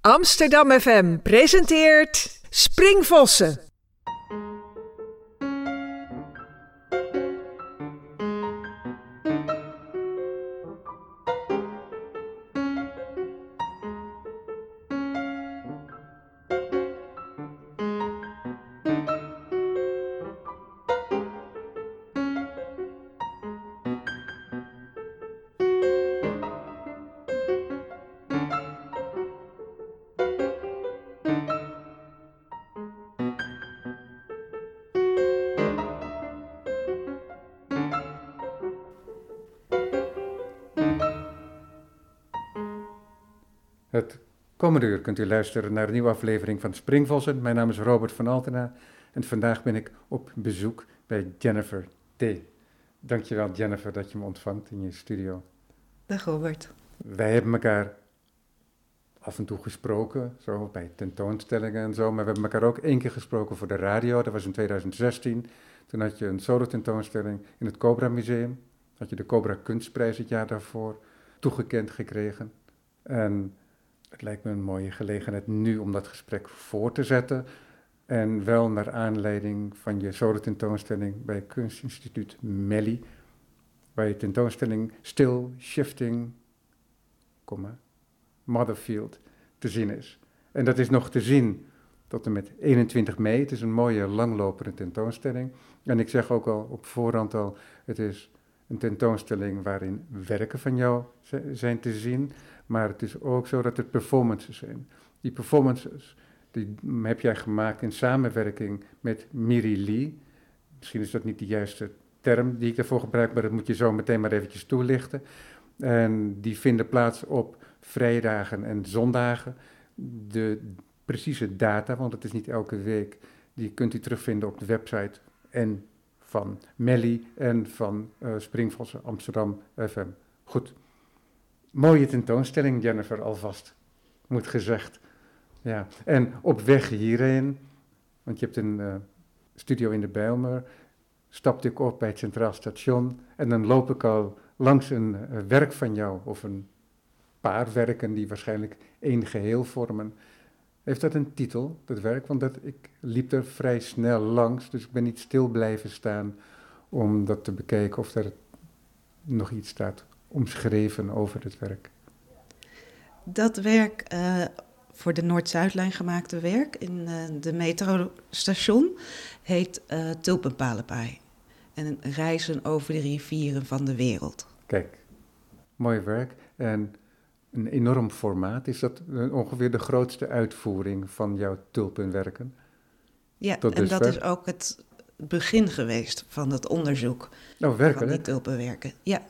Amsterdam FM presenteert Springvossen. Het komende uur kunt u luisteren naar een nieuwe aflevering van Springvossen. Mijn naam is Robert van Altena en vandaag ben ik op bezoek bij Jennifer T. Dankjewel Jennifer dat je me ontvangt in je studio. Dag Robert. Wij hebben elkaar af en toe gesproken, zo bij tentoonstellingen en zo, maar we hebben elkaar ook 1 keer gesproken voor de radio. Dat was in 2016. Toen had je een solo-tentoonstelling in het Cobra Museum. Had je de Cobra Kunstprijs het jaar daarvoor toegekend gekregen. En het lijkt me een mooie gelegenheid nu om dat gesprek voor te zetten. En wel naar aanleiding van je solo-tentoonstelling bij Kunstinstituut Melli, waar je tentoonstelling Still Shifting, Motherfield te zien is. En dat is nog te zien tot en met 21 mei. Het is een mooie langlopende tentoonstelling. En ik zeg ook al op voorhand al, het is een tentoonstelling waarin werken van jou zijn te zien. Maar het is ook zo dat het performances zijn. Die performances, die heb jij gemaakt in samenwerking met Miri Lee. Misschien is dat niet de juiste term die ik daarvoor gebruik, maar dat moet je zo meteen maar eventjes toelichten. En die vinden plaats op vrijdagen en zondagen. De precieze data, want het is niet elke week, die kunt u terugvinden op de website en van Melli en van Springvossen Amsterdam FM. Goed. Mooie tentoonstelling, Jennifer, alvast, moet gezegd. Ja. En op weg hierheen, want je hebt een studio in de Bijlmer, stapte ik op bij het Centraal Station en dan loop ik al langs een werk van jou, of een paar werken die waarschijnlijk één geheel vormen. Heeft dat een titel, dat werk? Want ik liep er vrij snel langs, dus ik ben niet stil blijven staan om dat te bekijken of er nog iets staat omschreven over het werk. Dat werk, voor de Noord-Zuidlijn gemaakte werk in de metrostation, heet Tulpenpalenpaai. En reizen over de rivieren van de wereld. Kijk, mooi werk en een enorm formaat. Is dat ongeveer de grootste uitvoering van jouw tulpenwerken? Ja, en dat is ook het begin geweest van het onderzoek van die tulpenwerken. Ja.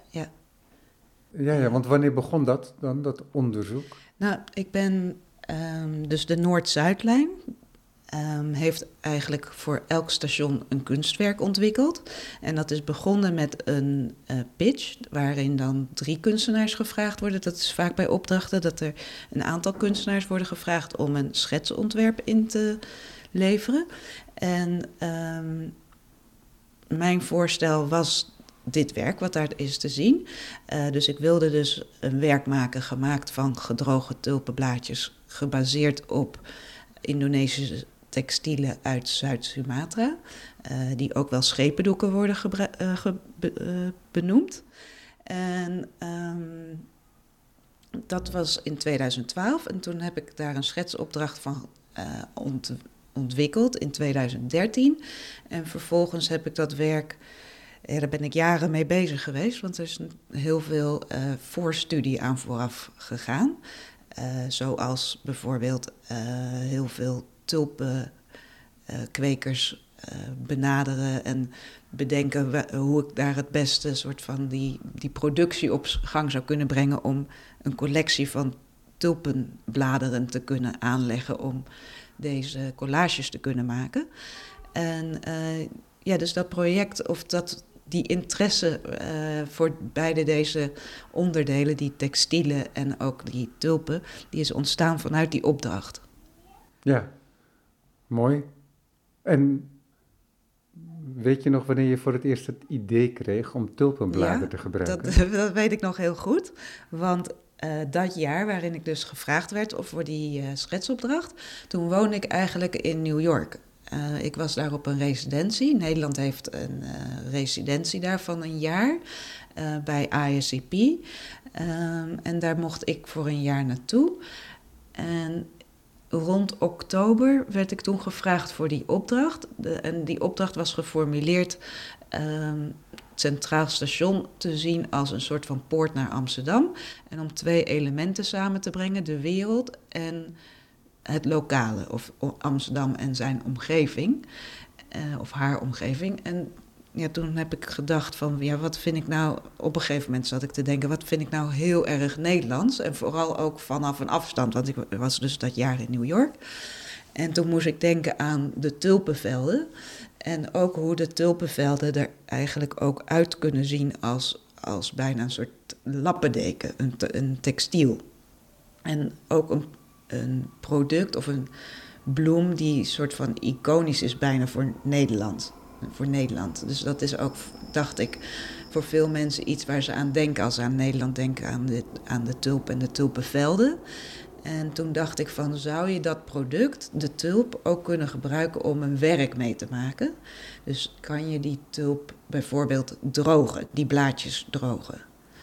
Ja, want wanneer begon dat dan, dat onderzoek? Nou, ik ben dus de Noord-Zuidlijn heeft eigenlijk voor elk station een kunstwerk ontwikkeld. En dat is begonnen met een pitch, waarin dan 3 kunstenaars gevraagd worden. Dat is vaak bij opdrachten dat er een aantal kunstenaars worden gevraagd om een schetsontwerp in te leveren. En mijn voorstel was dit werk, wat daar is te zien. Dus ik wilde dus een werk maken gemaakt van gedroogde tulpenblaadjes, gebaseerd op Indonesische textielen uit Zuid-Sumatra, die ook wel schependoeken worden benoemd. En dat was in 2012 en toen heb ik daar een schetsopdracht van ontwikkeld in 2013. En vervolgens heb ik dat werk, daar ben ik jaren mee bezig geweest, want er is heel veel voorstudie aan vooraf gegaan. Zoals bijvoorbeeld heel veel tulpenkwekers benaderen en bedenken hoe ik daar het beste soort van die productie op gang zou kunnen brengen om een collectie van tulpenbladeren te kunnen aanleggen om deze collages te kunnen maken. En dus dat project of die interesse voor beide deze onderdelen, die textielen en ook die tulpen, die is ontstaan vanuit die opdracht. Ja, mooi. En weet je nog wanneer je voor het eerst het idee kreeg om tulpenbladen te gebruiken? Dat weet ik nog heel goed. Want dat jaar waarin ik dus gevraagd werd voor die schetsopdracht, toen woonde ik eigenlijk in New York. Ik was daar op een residentie. Nederland heeft een residentie daar van een jaar bij ISCP. En daar mocht ik voor een jaar naartoe. En rond oktober werd ik toen gevraagd voor die opdracht. En die opdracht was geformuleerd Centraal Station te zien als een soort van poort naar Amsterdam. En om 2 elementen samen te brengen, de wereld en het lokale, of Amsterdam en zijn omgeving, of haar omgeving. En ja, toen heb ik gedacht van, ja, wat vind ik nou, op een gegeven moment zat ik te denken, wat vind ik nou heel erg Nederlands? En vooral ook vanaf een afstand, want ik was dus dat jaar in New York. En toen moest ik denken aan de tulpenvelden. En ook hoe de tulpenvelden er eigenlijk ook uit kunnen zien als bijna een soort lappendeken, een textiel. En ook een product of een bloem die soort van iconisch is bijna voor Nederland. Dus dat is ook, dacht ik, voor veel mensen iets waar ze aan denken als ze aan Nederland denken, aan de tulp en de tulpenvelden. En toen dacht ik van, zou je dat product, de tulp, ook kunnen gebruiken om een werk mee te maken? Dus kan je die tulp bijvoorbeeld drogen, die blaadjes drogen?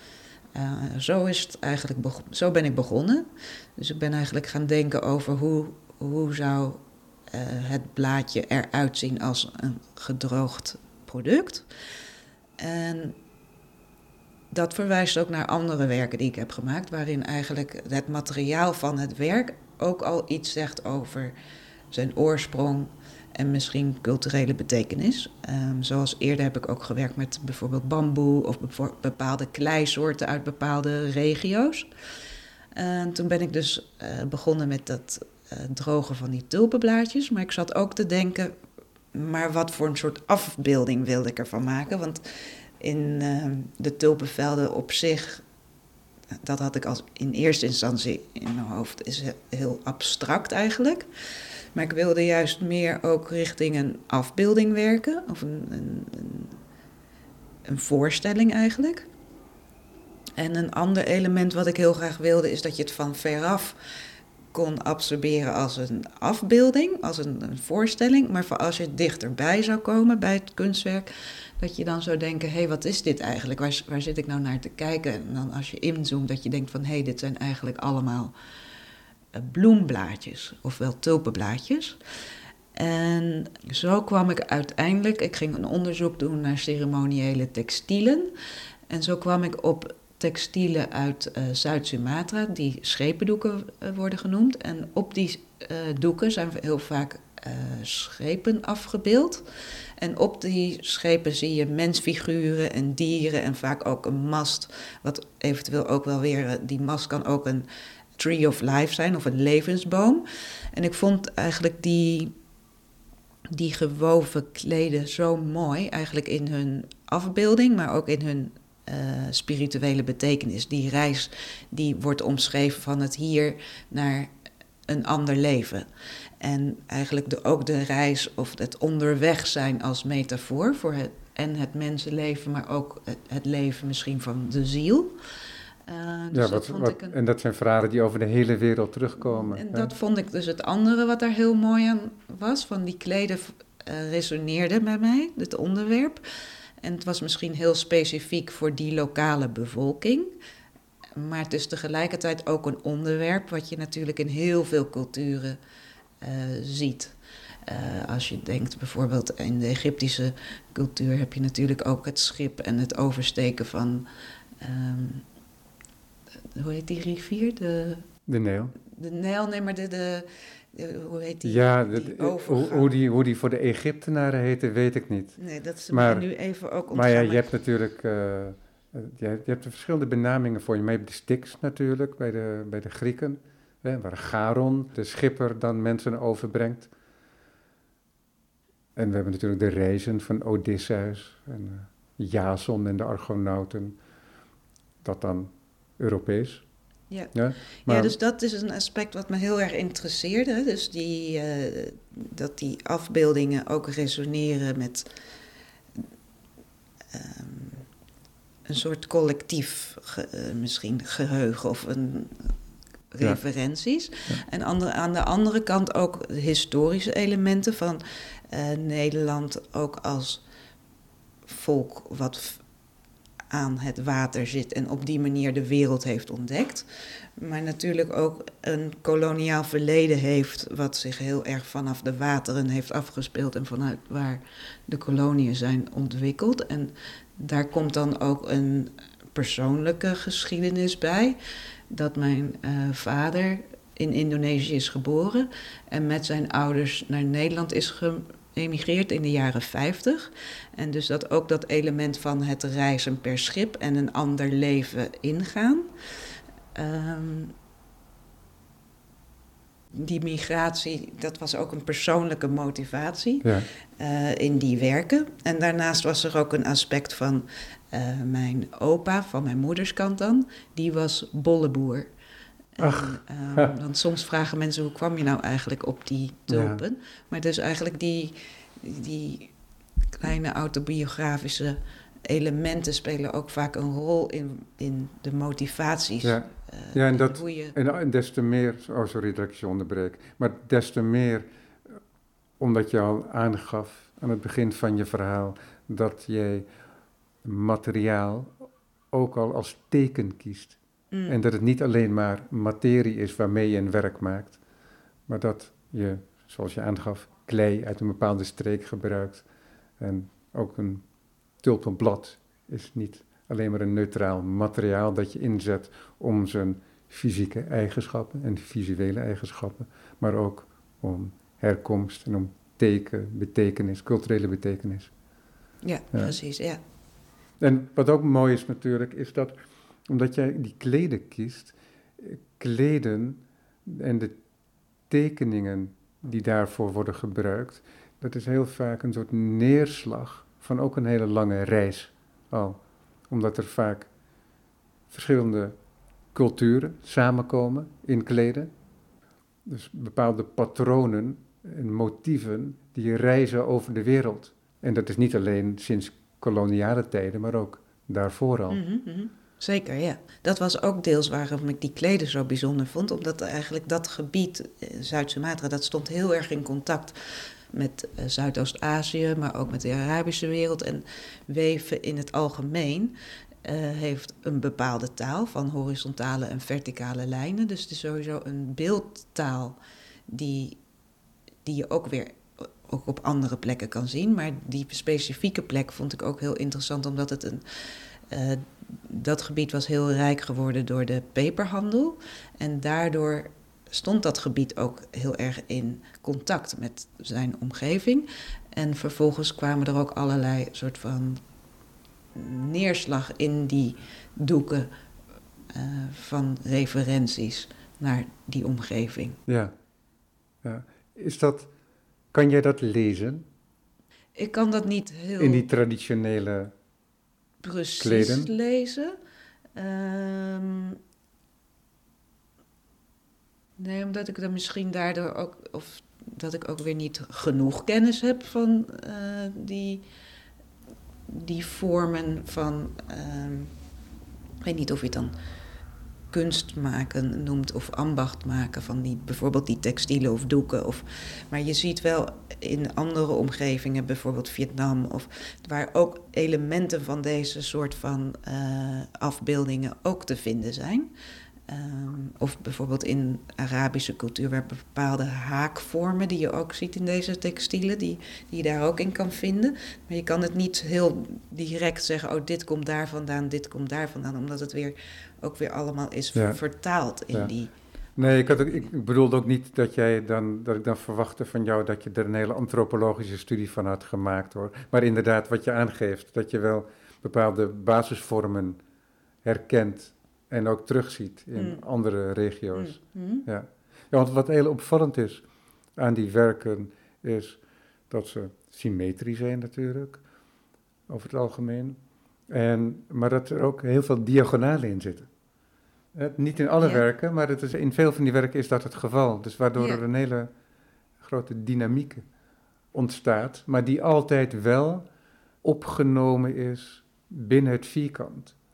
Zo ben ik begonnen. Dus ik ben eigenlijk gaan denken over hoe zou het blaadje eruit zien als een gedroogd product. En dat verwijst ook naar andere werken die ik heb gemaakt, waarin eigenlijk het materiaal van het werk ook al iets zegt over zijn oorsprong en misschien culturele betekenis. Zoals eerder heb ik ook gewerkt met bijvoorbeeld bamboe of bepaalde kleisoorten uit bepaalde regio's. Toen ben ik dus begonnen met dat drogen van die tulpenblaadjes. Maar ik zat ook te denken, maar wat voor een soort afbeelding wilde ik ervan maken? Want in de tulpenvelden op zich, dat had ik als in eerste instantie in mijn hoofd, is heel abstract eigenlijk. Maar ik wilde juist meer ook richting een afbeelding werken, of een voorstelling eigenlijk. En een ander element wat ik heel graag wilde, is dat je het van veraf kon absorberen als een afbeelding, als een voorstelling. Maar voor als je dichterbij zou komen bij het kunstwerk, dat je dan zou denken, hé, wat is dit eigenlijk? Waar zit ik nou naar te kijken? En dan als je inzoomt, dat je denkt van, hé, dit zijn eigenlijk allemaal bloemblaadjes, ofwel tulpenblaadjes. En zo kwam ik uiteindelijk, ik ging een onderzoek doen naar ceremoniële textielen. En zo kwam ik op textielen uit Zuid-Sumatra, die schependoeken worden genoemd. En op die doeken zijn heel vaak schepen afgebeeld. En op die schepen zie je mensfiguren en dieren en vaak ook een mast. Wat eventueel ook wel weer, die mast kan ook een tree of life zijn of een levensboom. En ik vond eigenlijk die gewoven kleden zo mooi, eigenlijk in hun afbeelding, maar ook in hun spirituele betekenis. Die reis die wordt omschreven van het hier naar een ander leven. En eigenlijk ook de reis of het onderweg zijn als metafoor voor het mensenleven, maar ook het leven misschien van de ziel. Dus en dat zijn verhalen die over de hele wereld terugkomen. En dat vond ik dus het andere wat daar heel mooi aan was. Van die kleden resoneerde bij mij, het onderwerp. En het was misschien heel specifiek voor die lokale bevolking. Maar het is tegelijkertijd ook een onderwerp wat je natuurlijk in heel veel culturen ziet. Als je denkt bijvoorbeeld in de Egyptische cultuur heb je natuurlijk ook het schip en het oversteken van hoe heet die rivier? De Nijl. De Nijl, nee, maar hoe heet die? Ja, die hoe die voor de Egyptenaren heette, weet ik niet. Nee, dat is mij nu even ook ontgaan. Maar ja, je hebt natuurlijk je hebt er verschillende benamingen voor. Je hebt de Styx natuurlijk, bij de Grieken, waar Charon, de schipper, dan mensen overbrengt. En we hebben natuurlijk de reizen van Odysseus en Jason en de Argonauten. Dat dan Europees. Ja. Ja, ja, dus dat is een aspect wat me heel erg interesseerde. Dus dat die afbeeldingen ook resoneren met een soort collectief misschien geheugen of een referenties. Ja. En aan de andere kant ook historische elementen van Nederland ook als volk wat aan het water zit en op die manier de wereld heeft ontdekt. Maar natuurlijk ook een koloniaal verleden heeft wat zich heel erg vanaf de wateren heeft afgespeeld en vanuit waar de koloniën zijn ontwikkeld. En daar komt dan ook een persoonlijke geschiedenis bij. Dat mijn vader in Indonesië is geboren en met zijn ouders naar Nederland is geëmigreerd in de jaren 50. En dus dat ook dat element van het reizen per schip en een ander leven ingaan. Die migratie, dat was ook een persoonlijke motivatie in die werken. En daarnaast was er ook een aspect van mijn opa, van mijn moeders kant dan, die was bolleboer. Dan soms vragen mensen, hoe kwam je nou eigenlijk op die tulpen? Ja. Maar dus eigenlijk die kleine autobiografische elementen spelen ook vaak een rol in de motivaties. Ja, en des te meer, sorry dat ik je onderbreek, maar des te meer omdat je al aangaf aan het begin van je verhaal dat jij materiaal ook al als teken kiest. En dat het niet alleen maar materie is waarmee je een werk maakt, maar dat je, zoals je aangaf, klei uit een bepaalde streek gebruikt. En ook een tulpenblad is niet alleen maar een neutraal materiaal dat je inzet om zijn fysieke eigenschappen en visuele eigenschappen, maar ook om herkomst en om betekenis, culturele betekenis. Ja, precies, ja. En wat ook mooi is natuurlijk, is dat omdat jij die kleden kiest, kleden en de tekeningen die daarvoor worden gebruikt, dat is heel vaak een soort neerslag van ook een hele lange reis al. Omdat er vaak verschillende culturen samenkomen in kleden. Dus bepaalde patronen en motieven die reizen over de wereld. En dat is niet alleen sinds koloniale tijden, maar ook daarvoor al. Mm-hmm. Zeker, ja. Dat was ook deels waarom ik die kleden zo bijzonder vond. Omdat eigenlijk dat gebied, Zuid-Sumatra, dat stond heel erg in contact met Zuidoost-Azië, maar ook met de Arabische wereld. En weven in het algemeen heeft een bepaalde taal van horizontale en verticale lijnen. Dus het is sowieso een beeldtaal die je ook weer ook op andere plekken kan zien. Maar die specifieke plek vond ik ook heel interessant, omdat het dat gebied was heel rijk geworden door de peperhandel. En daardoor stond dat gebied ook heel erg in contact met zijn omgeving. En vervolgens kwamen er ook allerlei soort van neerslag in die doeken van referenties naar die omgeving. Ja. Kan jij dat lezen? Ik kan dat niet heel in die traditionele precies kleden lezen. Nee, omdat ik dan misschien daardoor ook, of dat ik ook weer niet genoeg kennis heb van die vormen van, ik weet niet of je het dan kunst maken noemt of ambacht maken van bijvoorbeeld die textielen of doeken. Maar je ziet wel in andere omgevingen, bijvoorbeeld Vietnam, waar ook elementen van deze soort van afbeeldingen ook te vinden zijn. Of bijvoorbeeld in Arabische cultuur, waar bepaalde haakvormen die je ook ziet in deze textielen, die je daar ook in kan vinden. Maar je kan het niet heel direct zeggen, dit komt daar vandaan, dit komt daar vandaan, omdat het ook weer allemaal is vertaald in die. Nee, ik bedoelde ook niet dat ik dan verwachtte van jou dat je er een hele antropologische studie van had gemaakt, hoor. Maar inderdaad, wat je aangeeft, dat je wel bepaalde basisvormen herkent en ook terugziet in andere regio's. Ja, want wat heel opvallend is aan die werken is dat ze symmetrisch zijn natuurlijk, over het algemeen. Maar dat er ook heel veel diagonalen in zitten. Niet in alle werken, maar in veel van die werken is dat het geval. Dus waardoor er een hele grote dynamiek ontstaat, maar die altijd wel opgenomen is binnen het vierkant.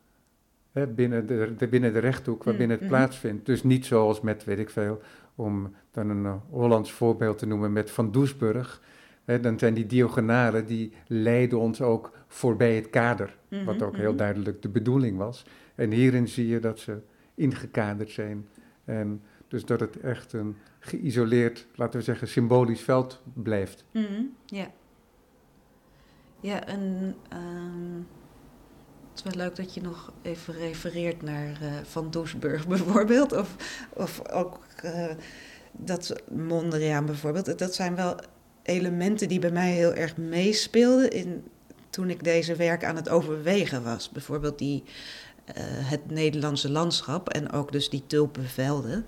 binnen de rechthoek waarbinnen het plaatsvindt. Dus niet zoals met, weet ik veel, om dan een Hollands voorbeeld te noemen met Van Doesburg. Dan zijn die diagonalen die leiden ons ook voorbij het kader, wat ook heel duidelijk de bedoeling was. En hierin zie je dat ze ingekaderd zijn. En dus dat het echt een geïsoleerd, laten we zeggen, symbolisch veld blijft. Ja. Ja, en het is wel leuk dat je nog even refereert naar Van Doesburg bijvoorbeeld. Of ook dat Mondriaan bijvoorbeeld. Dat zijn wel elementen die bij mij heel erg meespeelden toen ik deze werken aan het overwegen was. Bijvoorbeeld het Nederlandse landschap en ook dus die tulpenvelden.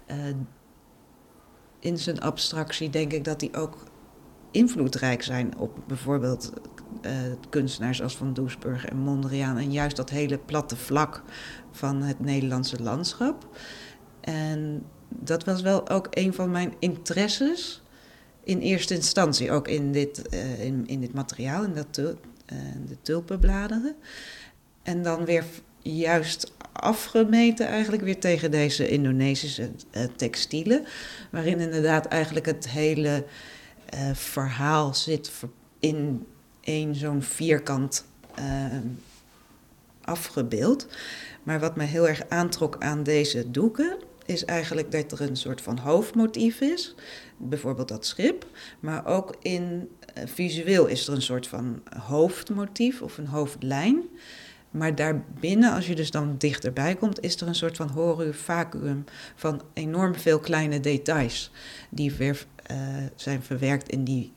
In zijn abstractie denk ik dat die ook invloedrijk zijn op bijvoorbeeld kunstenaars als Van Doesburg en Mondriaan. En juist dat hele platte vlak van het Nederlandse landschap. En dat was wel ook een van mijn interesses in eerste instantie. Ook in dit materiaal, in de tulpenbladeren. En dan weer juist afgemeten eigenlijk weer tegen deze Indonesische textielen. Waarin inderdaad eigenlijk het hele verhaal zit in één zo'n vierkant afgebeeld. Maar wat mij heel erg aantrok aan deze doeken is eigenlijk dat er een soort van hoofdmotief is. Bijvoorbeeld dat schip. Maar ook visueel is er een soort van hoofdmotief of een hoofdlijn. Maar daarbinnen, als je dus dan dichterbij komt, is er een soort van horum vacuüm van enorm veel kleine details. Die weer zijn verwerkt in die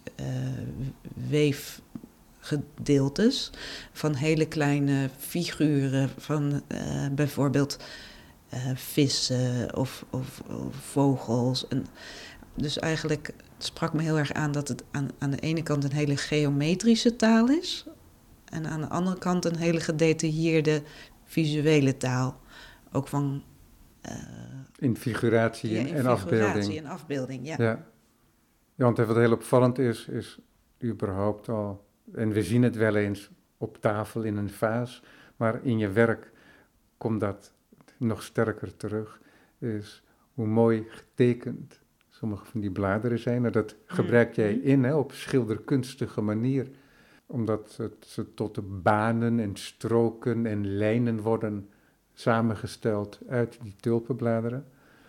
weefgedeeltes. Van hele kleine figuren van bijvoorbeeld vissen of vogels. En dus eigenlijk sprak me heel erg aan dat het aan de ene kant een hele geometrische taal is. En aan de andere kant een hele gedetailleerde visuele taal. Ook van in figuratie en afbeelding. Figuratie en afbeelding, ja. Ja, want wat heel opvallend is überhaupt al, en we zien het wel eens op tafel in een vaas, maar in je werk komt dat nog sterker terug, is hoe mooi getekend sommige van die bladeren zijn. En dat gebruik jij op schilderkunstige manier, omdat ze tot de banen en stroken en lijnen worden samengesteld uit die tulpenbladeren.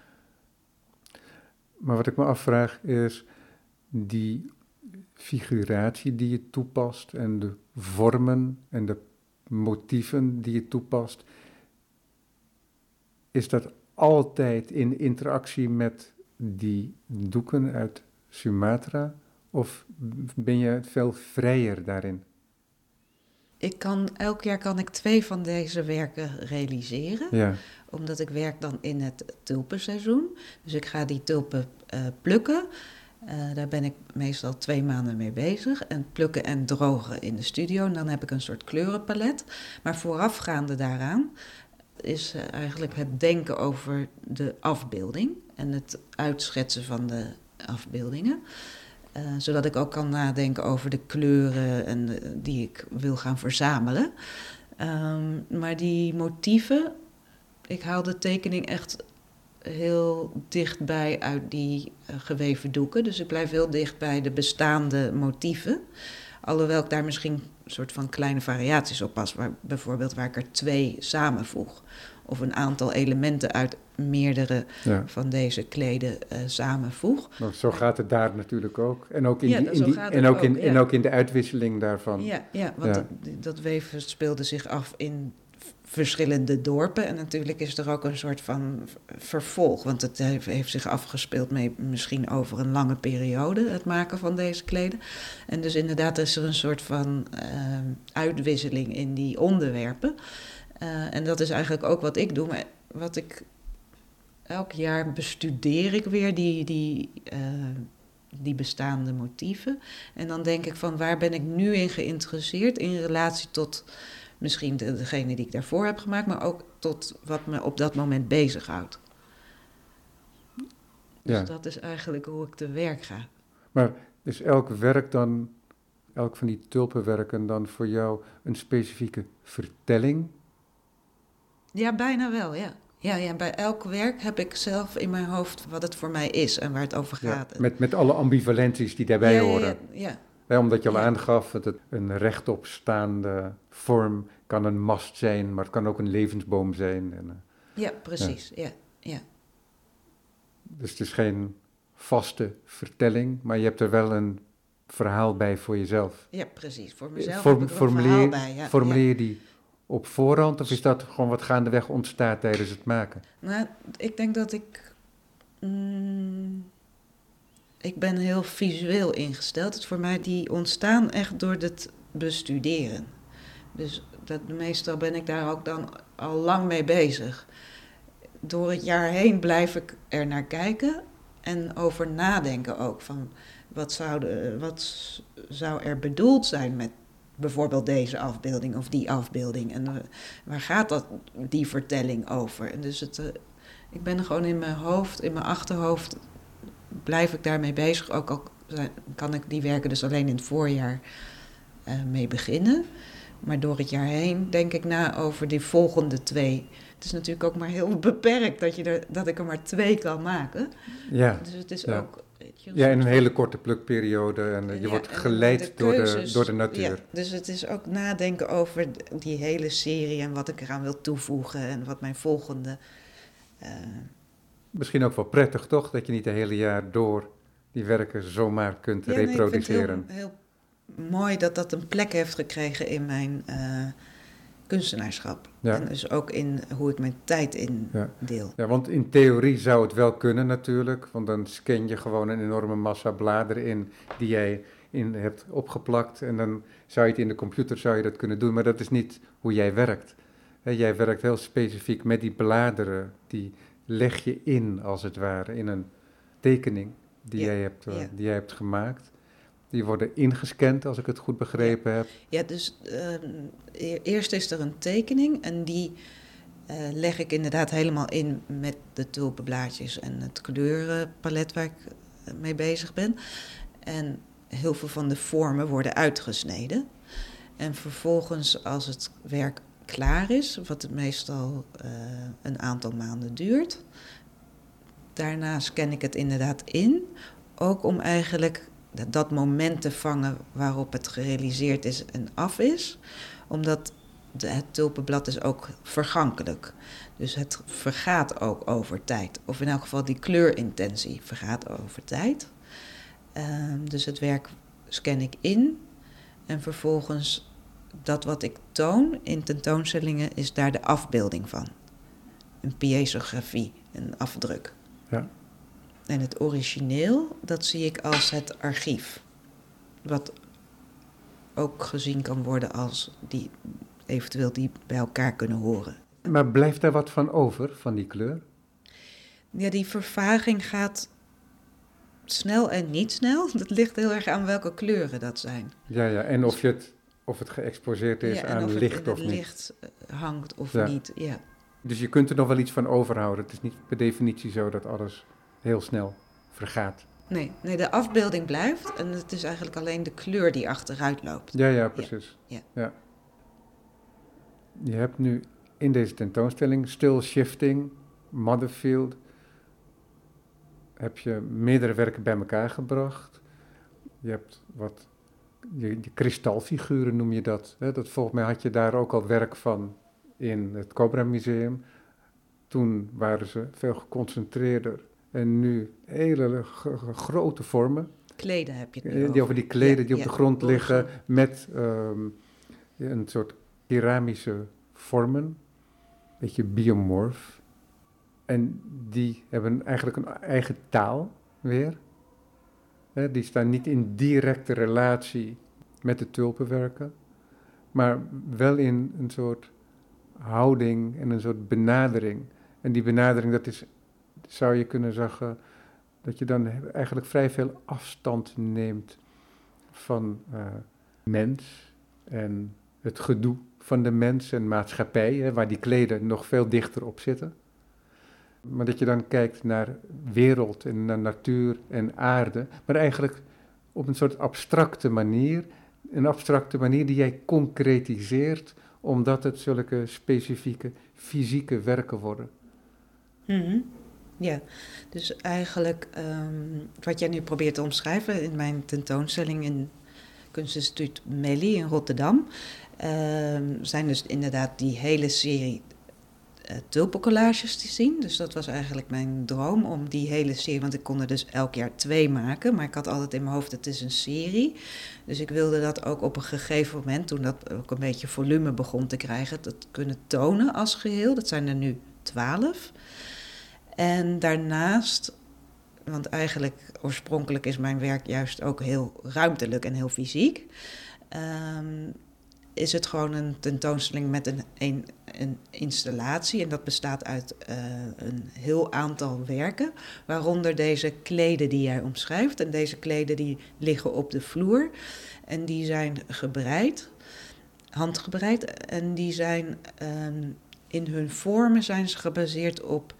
Maar wat ik me afvraag is, die figuratie die je toepast en de vormen en de motieven die je toepast, is dat altijd in interactie met die doeken uit Sumatra? Of ben je veel vrijer daarin? Elk jaar kan ik 2 van deze werken realiseren. Ja. Omdat ik werk dan in het tulpenseizoen. Dus ik ga die tulpen plukken. Daar ben ik meestal 2 maanden mee bezig. En plukken en drogen in de studio. En dan heb ik een soort kleurenpalet. Maar voorafgaande daaraan is eigenlijk het denken over de afbeelding. En het uitschetsen van de afbeeldingen. Zodat ik ook kan nadenken over de kleuren die ik wil gaan verzamelen. Maar die motieven, ik haal de tekening echt heel dichtbij uit die geweven doeken. Dus ik blijf heel dicht bij de bestaande motieven. Alhoewel ik daar misschien een soort van kleine variaties op pas. Bijvoorbeeld waar ik er 2 samenvoeg. Of een aantal elementen uit meerdere van deze kleden samenvoeg. Nou, zo gaat het daar natuurlijk ook. En ook in de uitwisseling daarvan. Ja, want dat weven speelde zich af in verschillende dorpen. En natuurlijk is er ook een soort van vervolg. Want het heeft zich afgespeeld misschien over een lange periode, het maken van deze kleden. En dus inderdaad is er een soort van uitwisseling in die onderwerpen. En dat is eigenlijk ook wat ik doe. Maar wat ik elk jaar bestudeer ik weer die bestaande motieven. En dan denk ik van waar ben ik nu in geïnteresseerd in relatie tot misschien degene die ik daarvoor heb gemaakt, maar ook tot wat me op dat moment bezighoudt. Dus dat is eigenlijk hoe ik te werk ga. Maar is elk van die tulpenwerken dan voor jou een specifieke vertelling? Ja, bijna wel, ja. Ja, bij elk werk heb ik zelf in mijn hoofd wat het voor mij is en waar het over Ja, gaat. met alle ambivalenties die daarbij ja, horen. Ja. Omdat je al Ja. aangaf dat het een rechtopstaande vorm kan een mast zijn, maar het kan ook een levensboom zijn. Ja, precies. Ja. Dus het is geen vaste vertelling, maar je hebt er wel een verhaal bij voor jezelf. Ja, precies. Voor mezelf heb ik er een verhaal bij. Ja. Formuleer je die op voorhand of is dat gewoon wat gaandeweg ontstaat tijdens het maken? Nou, ik denk dat ik ben heel visueel ingesteld. Het voor mij die ontstaan echt door het bestuderen. Dus meestal ben ik daar ook dan al lang mee bezig. Door het jaar heen blijf ik er naar kijken en over nadenken ook. Van wat zou er bedoeld zijn met bijvoorbeeld deze afbeelding of die afbeelding? En waar gaat die vertelling over? En dus ik ben er gewoon in mijn hoofd, in mijn achterhoofd, blijf ik daarmee bezig. Ook al kan ik die werken dus alleen in het voorjaar mee beginnen. Maar door het jaar heen denk ik na over die volgende 2. Het is natuurlijk ook maar heel beperkt dat ik er maar 2 kan maken. Ja. Dus het is ja. ook... Ja, in een hele korte plukperiode en je wordt geleid door de natuur. Ja, dus het is ook nadenken over die hele serie en wat ik eraan wil toevoegen en wat mijn volgende... Misschien ook wel prettig, toch? Dat je niet het hele jaar door die werken zomaar kunt reproduceren. Ik vind het heel mooi dat dat een plek heeft gekregen in mijn kunstenaarschap. Ja. En dus ook in hoe ik mijn tijd indeel. Ja, want in theorie zou het wel kunnen natuurlijk. Want dan scan je gewoon een enorme massa bladeren in die jij in hebt opgeplakt. En dan zou je het in de computer dat kunnen doen. Maar dat is niet hoe jij werkt. Jij werkt heel specifiek met die bladeren. Die leg je in, als het ware, in een tekening die jij hebt gemaakt. Die worden ingescand, als ik het goed begrepen heb. Ja, dus eerst is er een tekening en die leg ik inderdaad helemaal in met de tulpenblaadjes en het kleurenpalet waar ik mee bezig ben. En heel veel van de vormen worden uitgesneden. En vervolgens, als het werk klaar is, wat het meestal een aantal maanden duurt, daarna scan ik het inderdaad in, ook om eigenlijk dat moment te vangen waarop het gerealiseerd is en af is. Omdat het tulpenblad is ook vergankelijk. Dus het vergaat ook over tijd. Of in elk geval die kleurintentie vergaat over tijd. Dus het werk scan ik in. En vervolgens dat wat ik toon in tentoonstellingen is daar de afbeelding van. Een piezografie, een afdruk. Ja. En het origineel, dat zie ik als het archief. Wat ook gezien kan worden als die bij elkaar kunnen horen. Maar blijft daar wat van over, van die kleur? Ja, die vervaging gaat snel en niet snel. Dat ligt heel erg aan welke kleuren dat zijn. Ja, en of het geëxposeerd is aan licht of niet. Of het licht hangt of niet, ja. Dus je kunt er nog wel iets van overhouden. Het is niet per definitie zo dat alles heel snel vergaat. Nee, de afbeelding blijft en het is eigenlijk alleen de kleur die achteruit loopt. Ja, precies. Ja. Je hebt nu in deze tentoonstelling Still Shifting, Motherfield, heb je meerdere werken bij elkaar gebracht. Je hebt je kristalfiguren noem je dat. Hè? Dat volgens mij had je daar ook al werk van in het Cobra Museum. Toen waren ze veel geconcentreerder. En nu hele grote vormen. Kleden heb je het nu over. Die kleden die op de grond liggen met een soort keramische vormen. Een beetje biomorf. En die hebben eigenlijk een eigen taal weer. Die staan niet in directe relatie met de tulpenwerken. Maar wel in een soort houding en een soort benadering. En die benadering, dat is, zou je kunnen zeggen, dat je dan eigenlijk vrij veel afstand neemt van mens en het gedoe van de mens en maatschappij, waar die kleden nog veel dichter op zitten. Maar dat je dan kijkt naar wereld en naar natuur en aarde, maar eigenlijk op een soort abstracte manier, een abstracte manier die jij concretiseert omdat het zulke specifieke fysieke werken worden. Ja, dus eigenlijk wat jij nu probeert te omschrijven in mijn tentoonstelling in Kunstinstituut Melli in Rotterdam, zijn dus inderdaad die hele serie tulpencollages te zien. Dus dat was eigenlijk mijn droom om die hele serie, want ik kon er dus elk jaar 2 maken, maar ik had altijd in mijn hoofd, het is een serie. Dus ik wilde dat ook op een gegeven moment, toen dat ook een beetje volume begon te krijgen, dat kunnen tonen als geheel. Dat zijn er nu 12. En daarnaast, want eigenlijk oorspronkelijk is mijn werk juist ook heel ruimtelijk en heel fysiek, is het gewoon een tentoonstelling met een installatie. En dat bestaat uit een heel aantal werken, waaronder deze kleden die jij omschrijft. En deze kleden die liggen op de vloer en die zijn gebreid, handgebreid. En die zijn in hun vormen zijn ze gebaseerd op,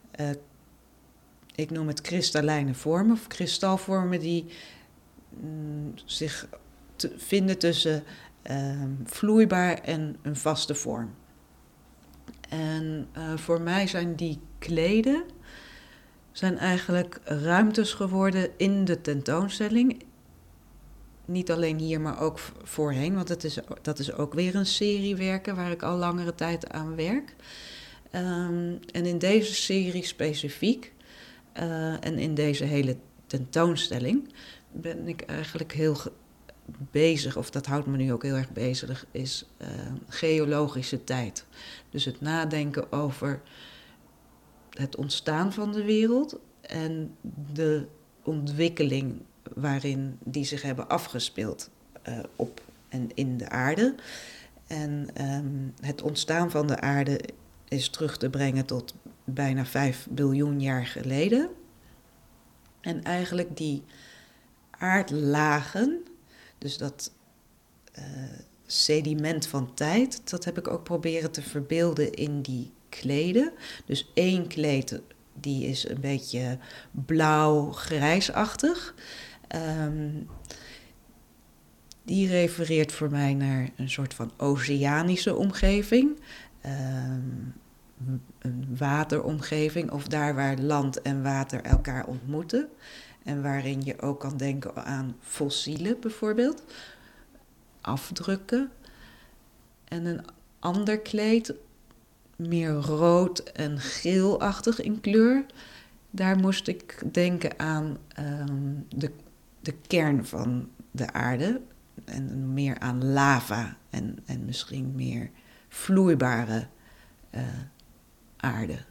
ik noem het kristallijne vormen of kristalvormen die zich vinden tussen vloeibaar en een vaste vorm. En voor mij zijn die kleden zijn eigenlijk ruimtes geworden in de tentoonstelling. Niet alleen hier, maar ook voorheen, want dat is ook weer een serie werken waar ik al langere tijd aan werk. En in deze serie specifiek en in deze hele tentoonstelling ben ik eigenlijk heel bezig, of dat houdt me nu ook heel erg bezig, is geologische tijd. Dus het nadenken over het ontstaan van de wereld en de ontwikkeling waarin die zich hebben afgespeeld op en in de aarde. En het ontstaan van de aarde is terug te brengen tot bijna 5 biljoen jaar geleden. En eigenlijk die aardlagen, dus dat sediment van tijd, dat heb ik ook proberen te verbeelden in die kleden. Dus 1 kleed, die is een beetje blauw-grijsachtig. Die refereert voor mij naar een soort van oceanische omgeving. Een wateromgeving, of daar waar land en water elkaar ontmoeten. En waarin je ook kan denken aan fossielen bijvoorbeeld. Afdrukken. En een ander kleed, meer rood en geelachtig in kleur. Daar moest ik denken aan de kern van de aarde. En meer aan lava en misschien meer vloeibare aarde.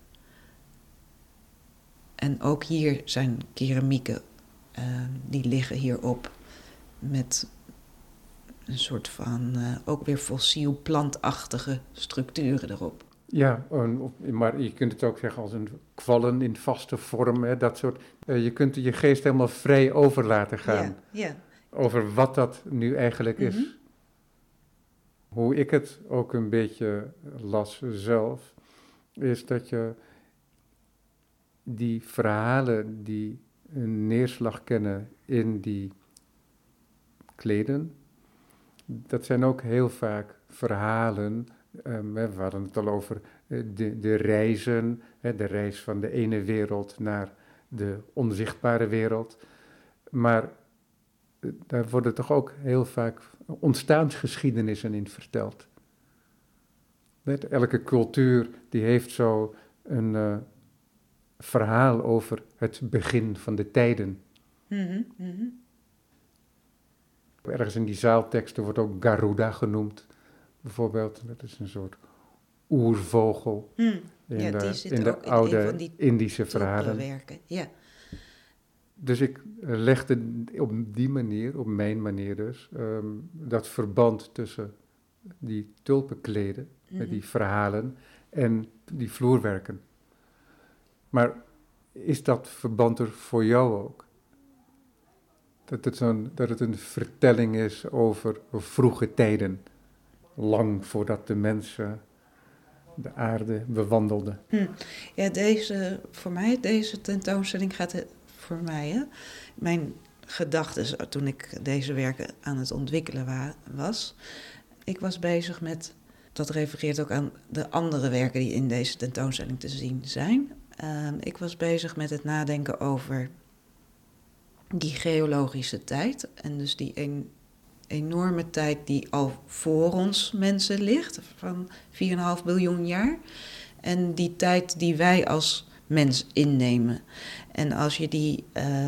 En ook hier zijn keramieken, die liggen hierop met een soort van ook weer fossiel plantachtige structuren erop. Ja, maar je kunt het ook zeggen als een kwallen in vaste vorm, hè, dat soort. Je kunt je geest helemaal vrij over laten gaan. Ja. Over wat dat nu eigenlijk is. Hoe ik het ook een beetje las zelf, is dat je die verhalen die een neerslag kennen in die kleden, dat zijn ook heel vaak verhalen. We hadden het al over de reizen, de reis van de ene wereld naar de onzichtbare wereld. Maar daar worden toch ook heel vaak ontstaansgeschiedenissen in verteld. Elke cultuur die heeft zo een verhaal over het begin van de tijden. Ergens in die zaalteksten wordt ook Garuda genoemd, bijvoorbeeld. Dat is een soort oervogel in de oude in Indische verhalen. Werken. Ja. Dus ik legde op die manier, op mijn manier dus, dat verband tussen die tulpenkleden, met die verhalen en die vloerwerken. Maar is dat verband er voor jou ook? Dat het een vertelling is over vroege tijden, lang voordat de mensen de aarde bewandelden. Ja, deze tentoonstelling gaat voor mij. Hè? Mijn gedachten toen ik deze werken aan het ontwikkelen was. Ik was bezig met dat refereert ook aan de andere werken die in deze tentoonstelling te zien zijn. Ik was bezig met het nadenken over die geologische tijd. En dus die enorme tijd die al voor ons mensen ligt, van 4,5 biljoen jaar. En die tijd die wij als mens innemen. En als je die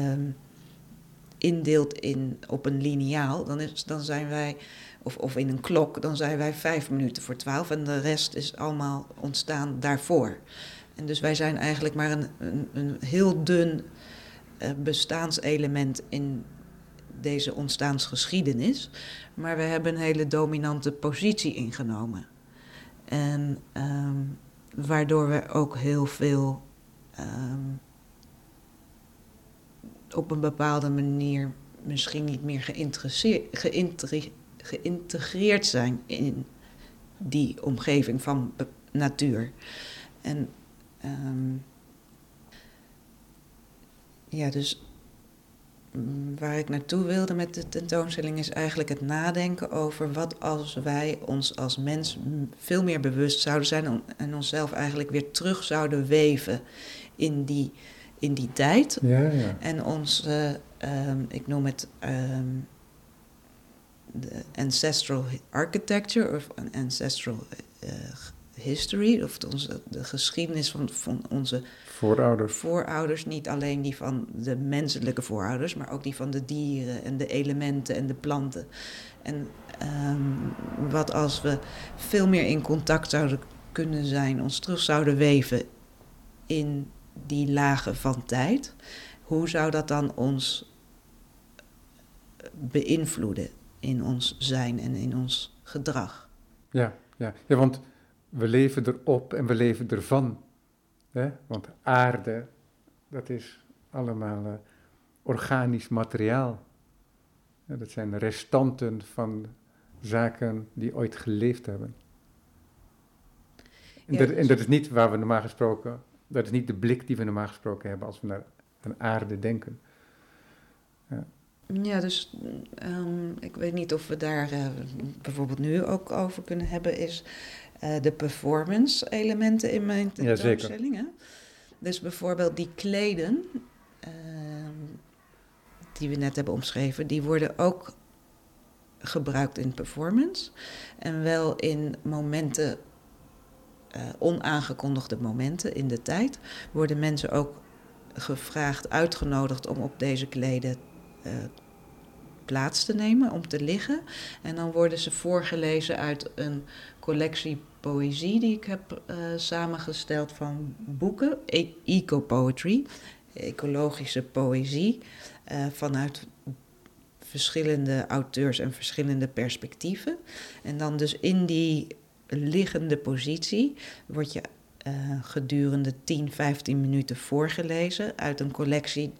indeelt op een liniaal, dan zijn wij, of in een klok, dan zijn wij 5 minuten voor 12 en de rest is allemaal ontstaan daarvoor. En dus wij zijn eigenlijk maar een heel dun bestaanselement in deze ontstaansgeschiedenis, maar we hebben een hele dominante positie ingenomen. En waardoor we ook heel veel op een bepaalde manier misschien niet meer geïntegreerd zijn in die omgeving van natuur. En dus waar ik naartoe wilde met de tentoonstelling is eigenlijk het nadenken over wat als wij ons als mens veel meer bewust zouden zijn en onszelf eigenlijk weer terug zouden weven in die tijd. Ja. En onze, ik noem het de ancestral architecture of ancestral history, of de geschiedenis van onze voorouders, niet alleen die van de menselijke voorouders, maar ook die van de dieren en de elementen en de planten. En wat als we veel meer in contact zouden kunnen zijn, ons terug zouden weven in die lagen van tijd, hoe zou dat dan ons beïnvloeden in ons zijn en in ons gedrag? Ja, want we leven erop en we leven ervan. Hè? Want aarde, dat is allemaal organisch materiaal. Ja, dat zijn restanten van zaken die ooit geleefd hebben. En dat is niet waar we normaal gesproken, dat is niet de blik die we normaal gesproken hebben als we naar een aarde denken. Ja, dus ik weet niet of we daar bijvoorbeeld nu ook over kunnen hebben, is de performance elementen in mijn tentoonstelling. Ja, dus bijvoorbeeld die kleden die we net hebben omschreven, die worden ook gebruikt in performance. En wel in momenten, onaangekondigde momenten in de tijd, worden mensen ook gevraagd, uitgenodigd om op deze kleden plaats te nemen, om te liggen. En dan worden ze voorgelezen uit een collectie poëzie die ik heb samengesteld van boeken, eco-poetry, ecologische poëzie, vanuit verschillende auteurs en verschillende perspectieven. En dan dus in die liggende positie word je gedurende 10-15 minuten voorgelezen uit een collectie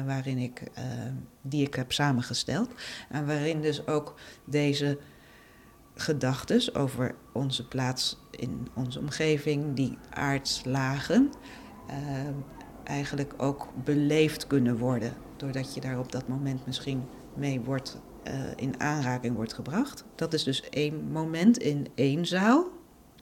die ik heb samengesteld. En waarin dus ook deze gedachtes over onze plaats in onze omgeving, die aardslagen, eigenlijk ook beleefd kunnen worden. Doordat je daar op dat moment misschien mee in aanraking wordt gebracht. Dat is dus 1 moment in 1 zaal.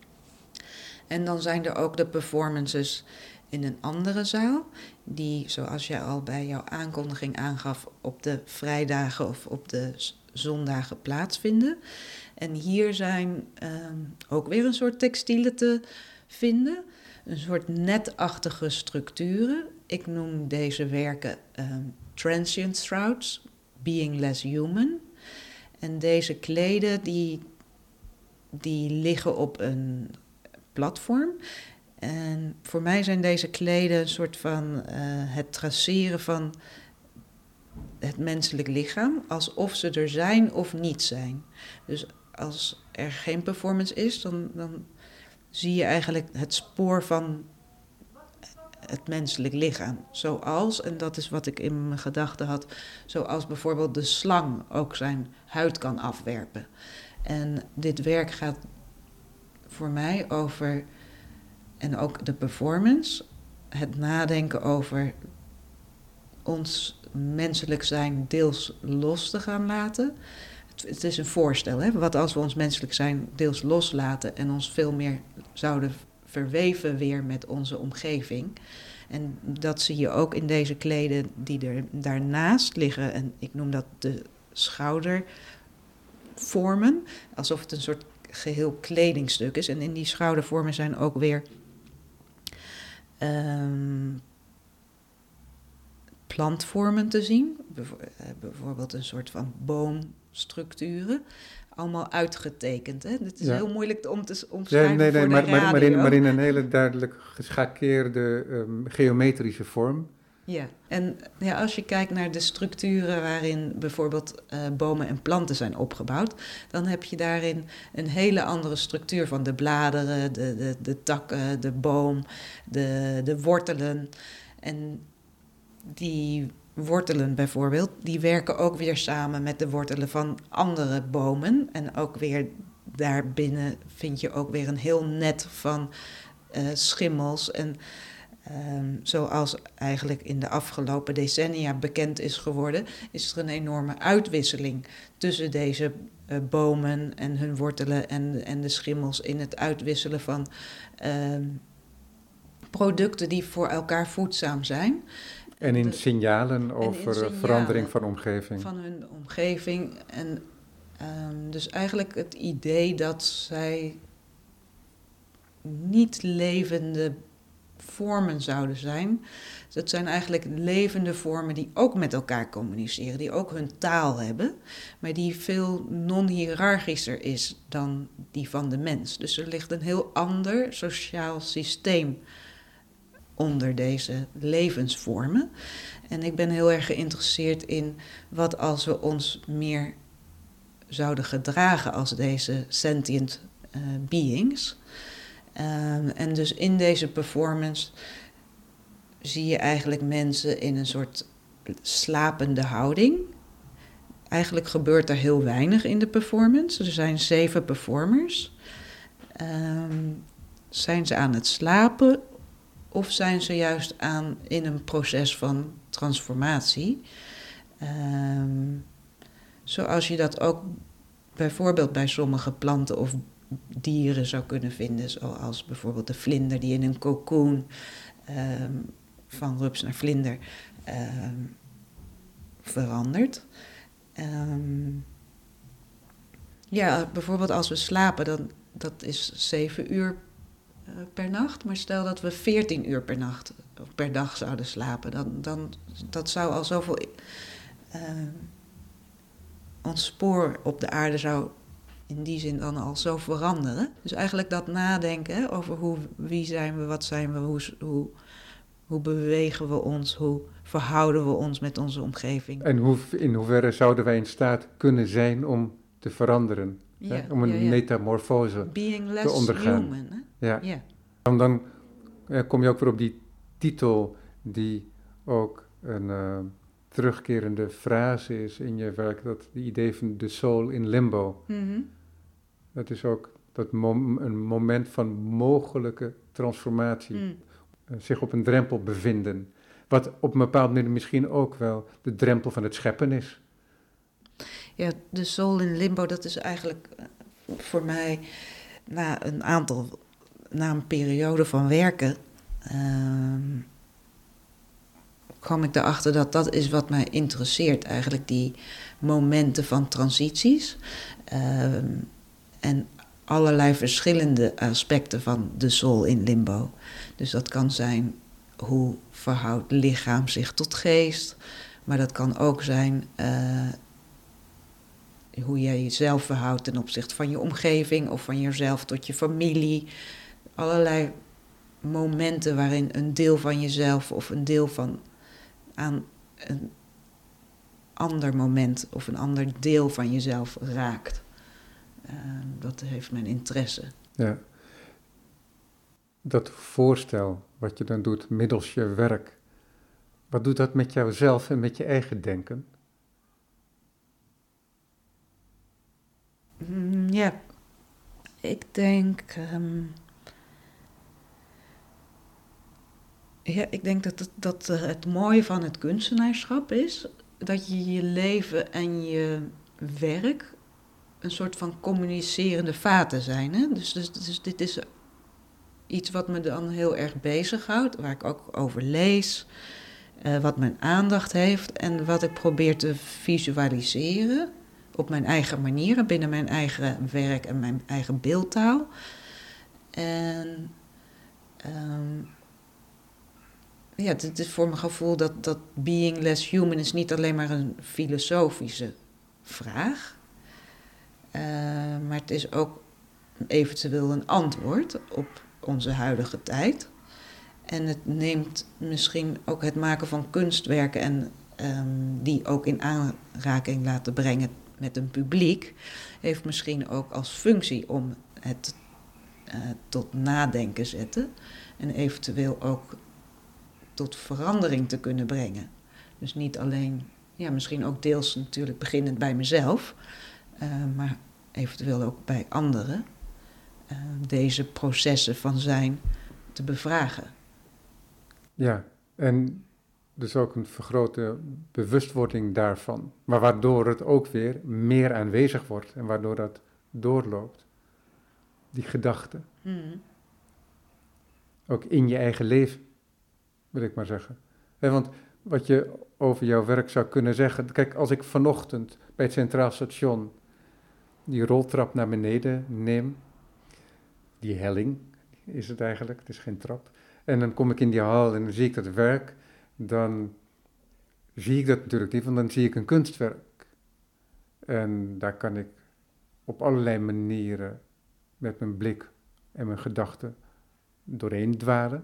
En dan zijn er ook de performances in een andere zaal, die, zoals jij al bij jouw aankondiging aangaf, op de vrijdagen of op de zondagen plaatsvinden. En hier zijn ook weer een soort textielen te vinden, een soort netachtige structuren. Ik noem deze werken transient shrouds, being less human. En deze kleden die liggen op een platform. En voor mij zijn deze kleden een soort van het traceren van het menselijk lichaam, alsof ze er zijn of niet zijn. Dus als er geen performance is, dan zie je eigenlijk het spoor van het menselijk lichaam. Zoals, en dat is wat ik in mijn gedachten had, zoals bijvoorbeeld de slang ook zijn huid kan afwerpen. En dit werk gaat voor mij over, en ook de performance, het nadenken over ons menselijk zijn deels los te gaan laten, het is een voorstel, hè? Wat als we ons menselijk zijn deels loslaten en ons veel meer zouden verweven weer met onze omgeving. En dat zie je ook in deze kleden die er daarnaast liggen. En ik noem dat de schoudervormen, alsof het een soort geheel kledingstuk is. En in die schoudervormen zijn ook weer plantvormen te zien. Bijvoorbeeld een soort van boomstructuren. Allemaal uitgetekend. Hè? Het is heel moeilijk om te omschrijven voor de radio. Maar in een hele duidelijk geschakeerde geometrische vorm. Ja, en als je kijkt naar de structuren waarin bijvoorbeeld bomen en planten zijn opgebouwd, dan heb je daarin een hele andere structuur van de bladeren, de takken, de boom, de wortelen. En die wortelen bijvoorbeeld, die werken ook weer samen met de wortelen van andere bomen. En ook weer daarbinnen vind je ook weer een heel net van schimmels. En zoals eigenlijk in de afgelopen decennia bekend is geworden, is er een enorme uitwisseling tussen deze bomen en hun wortelen en de schimmels in het uitwisselen van producten die voor elkaar voedzaam zijn. En in signalen over verandering van omgeving. Van hun omgeving. En dus eigenlijk het idee dat zij niet levende vormen zouden zijn. Dat zijn eigenlijk levende vormen die ook met elkaar communiceren, die ook hun taal hebben, maar die veel non-hiërarchischer is dan die van de mens. Dus er ligt een heel ander sociaal systeem onder deze levensvormen. En ik ben heel erg geïnteresseerd in wat als we ons meer zouden gedragen als deze sentient beings. En dus in deze performance zie je eigenlijk mensen in een soort slapende houding. Eigenlijk gebeurt er heel weinig in de performance. Er zijn 7 performers. Zijn ze aan het slapen of zijn ze juist in een proces van transformatie? Zoals je dat ook bijvoorbeeld bij sommige planten of dieren zou kunnen vinden, zoals bijvoorbeeld de vlinder die in een cocoon van rups naar vlinder verandert. Bijvoorbeeld als we slapen, dat is 7 uur per nacht, maar stel dat we 14 uur per dag zouden slapen, dan dat zou al zoveel ons spoor op de aarde zou in die zin dan al zo veranderen. Dus eigenlijk dat nadenken over wie zijn we, wat zijn we, hoe bewegen we ons, hoe verhouden we ons met onze omgeving. En in hoeverre zouden wij in staat kunnen zijn om te veranderen, om een metamorfose te ondergaan. Human, hè? Ja. Dan kom je ook weer op die titel die ook een terugkerende frase is in je werk, dat het idee van de soul in limbo. Mm-hmm. Dat is ook een moment van mogelijke transformatie. Zich op een drempel bevinden. Wat op een bepaald moment misschien ook wel de drempel van het scheppen is. Ja, de soul in limbo, dat is eigenlijk voor mij na een periode van werken, kwam ik erachter dat is wat mij interesseert. Eigenlijk die momenten van transities. En allerlei verschillende aspecten van de soul in limbo. Dus dat kan zijn hoe verhoudt lichaam zich tot geest. Maar dat kan ook zijn hoe jij jezelf verhoudt ten opzichte van je omgeving of van jezelf tot je familie. Allerlei momenten waarin een deel van jezelf of een deel van aan een ander moment of een ander deel van jezelf raakt. Dat heeft mijn interesse. Ja. Dat voorstel wat je dan doet middels je werk, wat doet dat met jouzelf en met je eigen denken? Ja, ik denk... ik denk dat het mooie van het kunstenaarschap is dat je je leven en je werk een soort van communicerende vaten zijn. Hè? Dus dit is iets wat me dan heel erg bezighoudt, waar ik ook over lees, wat mijn aandacht heeft en wat ik probeer te visualiseren op mijn eigen manier, binnen mijn eigen werk en mijn eigen beeldtaal. En het is voor mijn gevoel dat being less human is niet alleen maar een filosofische vraag, maar het is ook eventueel een antwoord op onze huidige tijd. En het neemt misschien ook het maken van kunstwerken en die ook in aanraking laten brengen met een publiek, heeft misschien ook als functie om het tot nadenken zetten en eventueel ook tot verandering te kunnen brengen. Dus niet alleen, misschien ook deels natuurlijk beginnend bij mezelf, maar eventueel ook bij anderen, deze processen van zijn te bevragen. Ja, en dus ook een vergrote bewustwording daarvan, maar waardoor het ook weer meer aanwezig wordt en waardoor dat doorloopt, die gedachte. Ook in je eigen leven, wil ik maar zeggen. Want wat je over jouw werk zou kunnen zeggen, kijk, als ik vanochtend bij het Centraal Station die roltrap naar beneden neem, die helling is het eigenlijk, het is geen trap, en dan kom ik in die hal en dan zie ik dat werk, dan zie ik dat natuurlijk niet, want dan zie ik een kunstwerk. En daar kan ik op allerlei manieren met mijn blik en mijn gedachten doorheen dwalen.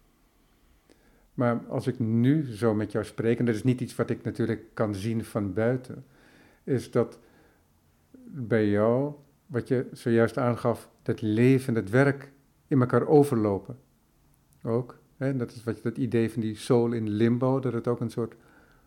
Maar als ik nu zo met jou spreek, en dat is niet iets wat ik natuurlijk kan zien van buiten, is dat bij jou, wat je zojuist aangaf, dat leven en het werk in elkaar overlopen. Ook, hè? Dat is wat dat idee van die soul in limbo, dat het ook een soort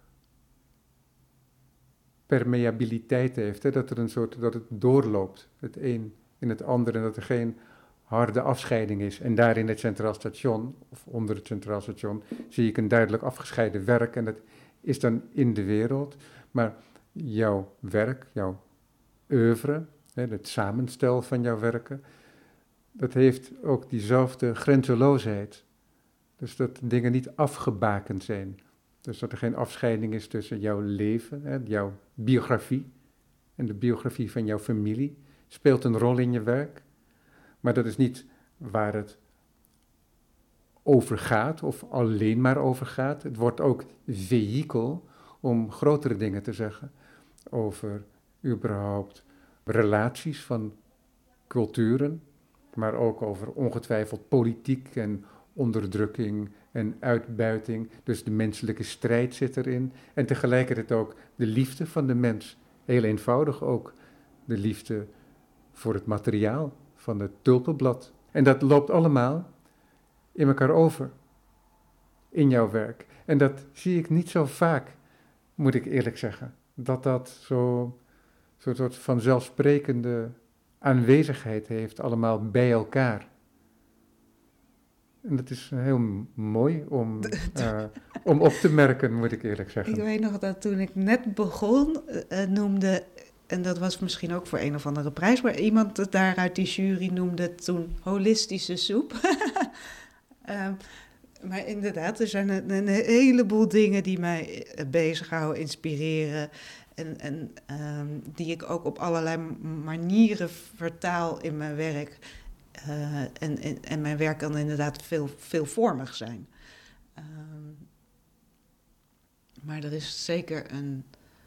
permeabiliteit heeft, hè? Dat het doorloopt, het een in het ander, en dat er geen harde afscheiding is. En daar in het Centraal Station, of onder het Centraal Station, zie ik een duidelijk afgescheiden werk, en dat is dan in de wereld. Maar jouw werk, jouw oeuvre, het samenstel van jouw werken, dat heeft ook diezelfde grenzeloosheid. Dus dat dingen niet afgebakend zijn. Dus dat er geen afscheiding is tussen jouw leven, jouw biografie en de biografie van jouw familie, speelt een rol in je werk. Maar dat is niet waar het over gaat of alleen maar over gaat. Het wordt ook vehikel om grotere dingen te zeggen over überhaupt relaties van culturen, maar ook over ongetwijfeld politiek en onderdrukking en uitbuiting. Dus de menselijke strijd zit erin. En tegelijkertijd ook de liefde van de mens. Heel eenvoudig ook de liefde voor het materiaal van het tulpenblad. En dat loopt allemaal in elkaar over in jouw werk. En dat zie ik niet zo vaak, moet ik eerlijk zeggen. Dat zo'n soort vanzelfsprekende aanwezigheid heeft, allemaal bij elkaar. En dat is heel mooi om op te merken, moet ik eerlijk zeggen. Ik weet nog dat toen ik net begon, noemde, en dat was misschien ook voor een of andere prijs, maar iemand het daar uit die jury noemde het toen holistische soep. Maar inderdaad, er zijn een heleboel dingen die mij bezighouden, inspireren en die ik ook op allerlei manieren vertaal in mijn werk. En mijn werk kan inderdaad veelvormig zijn. Maar er is zeker een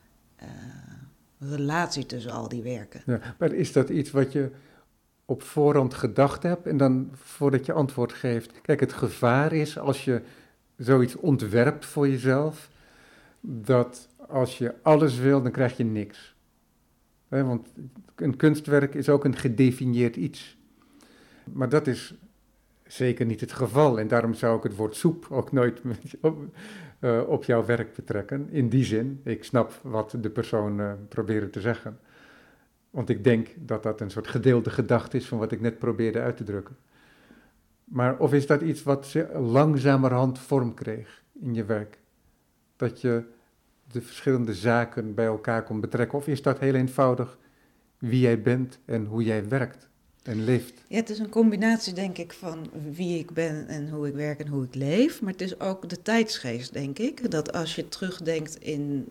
relatie tussen al die werken. Ja, maar is dat iets wat je op voorhand gedacht hebt en dan voordat je antwoord geeft? Kijk, het gevaar is als je zoiets ontwerpt voor jezelf, dat als je alles wil, dan krijg je niks. Want een kunstwerk is ook een gedefinieerd iets. Maar dat is zeker niet het geval. En daarom zou ik het woord soep ook nooit op jouw werk betrekken. In die zin, ik snap wat de persoon probeerde te zeggen. Want ik denk dat dat een soort gedeelde gedachte is van wat ik net probeerde uit te drukken. Maar of is dat iets wat langzamerhand vorm kreeg in je werk? Dat je de verschillende zaken bij elkaar kon betrekken? Of is dat heel eenvoudig wie jij bent en hoe jij werkt en leeft. Ja, het is een combinatie, denk ik, van wie ik ben en hoe ik werk en hoe ik leef. Maar het is ook de tijdsgeest, denk ik. Dat als je terugdenkt in...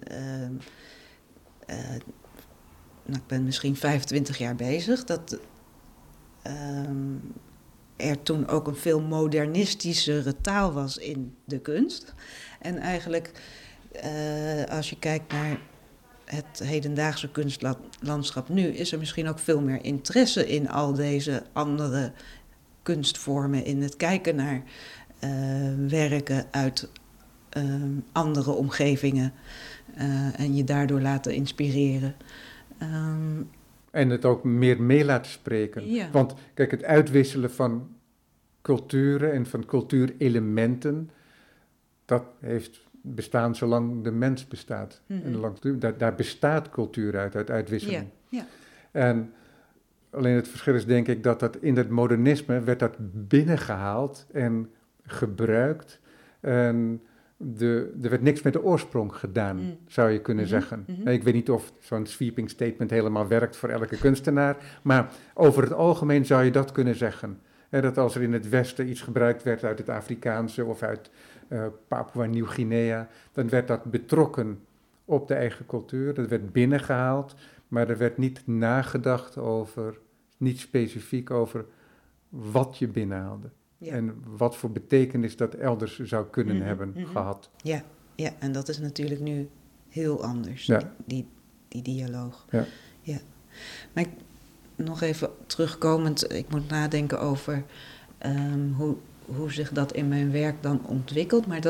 ik ben misschien 25 jaar bezig. Dat er toen ook een veel modernistischere taal was in de kunst. En eigenlijk, als je kijkt naar het hedendaagse kunstlandschap nu, is er misschien ook veel meer interesse in al deze andere kunstvormen, in het kijken naar werken uit andere omgevingen en je daardoor laten inspireren. En het ook meer mee laten spreken. Ja. Want kijk, het uitwisselen van culturen en van cultuurelementen, dat heeft bestaan zolang de mens bestaat. Mm-hmm. En daar bestaat cultuur uit uitwisseling. Ja. En alleen het verschil is, denk ik, dat in het modernisme werd dat binnengehaald en gebruikt. En er werd niks met de oorsprong gedaan, zou je kunnen zeggen. Mm-hmm. Ik weet niet of zo'n sweeping statement helemaal werkt voor elke kunstenaar, maar over het algemeen zou je dat kunnen zeggen. Dat als er in het Westen iets gebruikt werd uit het Afrikaanse of uit Papua Nieuw-Guinea, dan werd dat betrokken op de eigen cultuur. Dat werd binnengehaald, maar er werd niet nagedacht over, niet specifiek over wat je binnenhaalde. Ja. En wat voor betekenis dat elders zou kunnen hebben gehad. Ja, en dat is natuurlijk nu heel anders, die dialoog. Ja. Maar nog even terugkomend, ik moet nadenken over hoe zich dat in mijn werk dan ontwikkelt. Maar